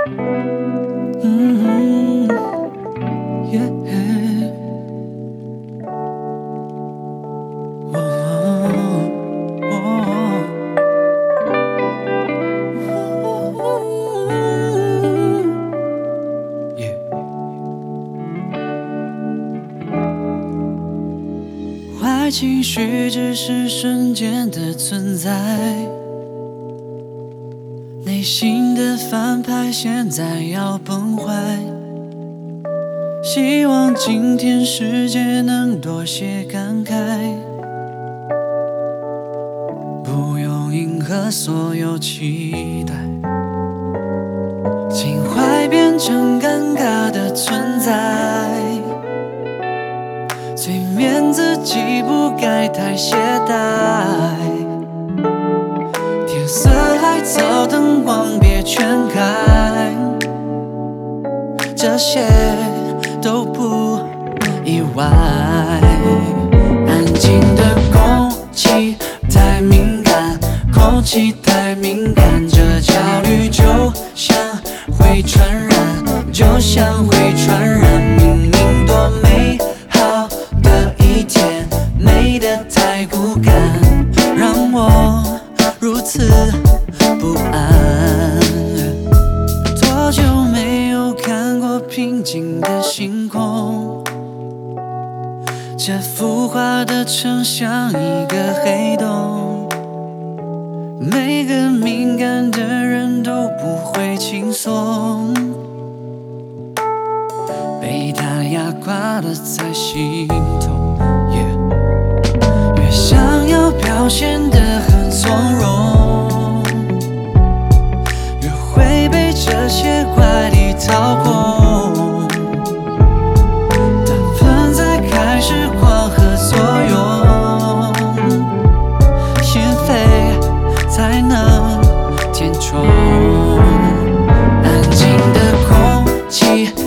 嗯，yeah。坏情绪只是瞬间的存在，内心的反派现在要崩坏。希望今天世界能多些感慨，不用迎合所有期待，情怀变成尴尬的存在，催眠自己不该太懈怠。天色还早，灯光别全开，这些都不意外。安静的空气太敏感，空气太敏感，这焦虑就像会传染，就像会传染。明明多美好的一天，美得太骨感，让我如此不安。多久没有看过平静的星空？这浮华的城像一个黑洞，每个敏感的人都不会轻松，被他压垮了才心痛。越想要表现得很从容，越会被这些怪力操控。当分在开始光合作用，心肺才能填充。安静的空气